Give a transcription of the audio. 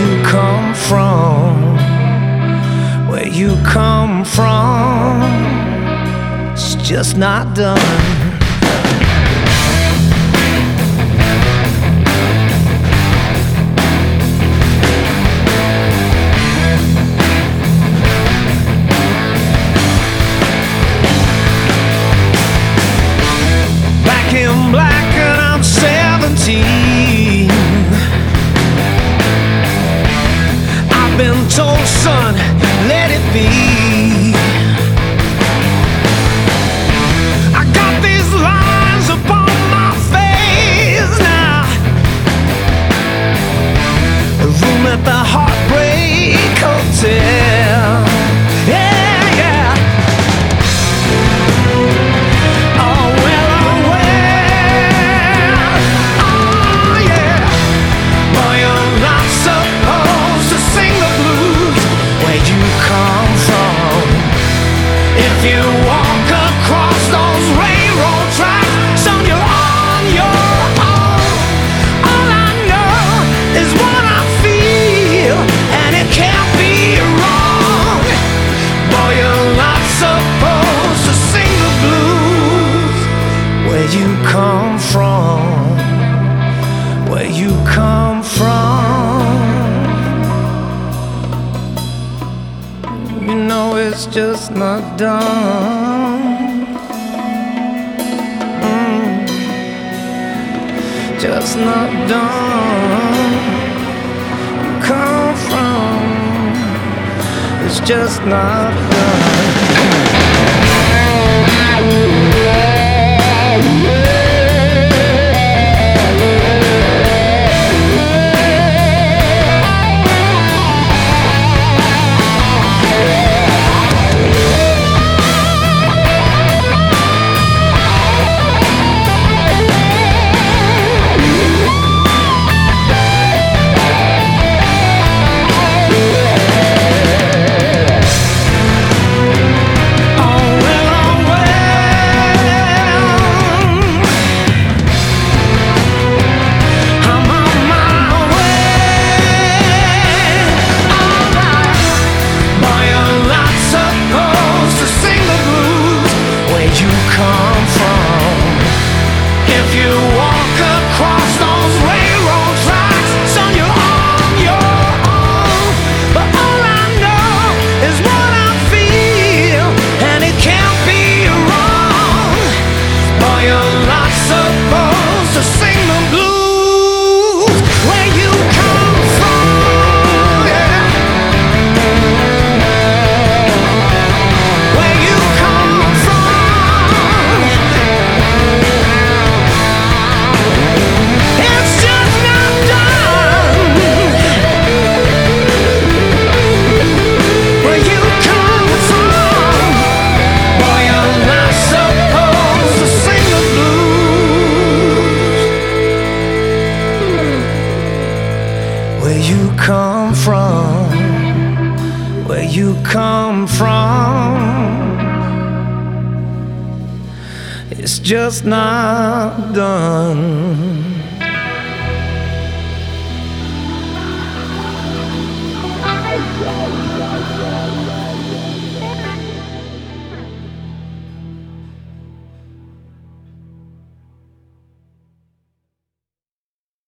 you come from, where you come from, it's just not done. In black and I'm 17. I've been told, son, let it be. I got these lines upon my face now. A room at the Heartbreak Hotel. Yeah, yeah. If you walk across those railroad tracks, son, you're on your own. All I know is what I feel, and it can't be wrong. Boy, you're not supposed to sing the blues. Where you come from, where you come from, you know it's just not done. Just not done. Come from, it's just not done. Where you come from, where you come from, it's just not done.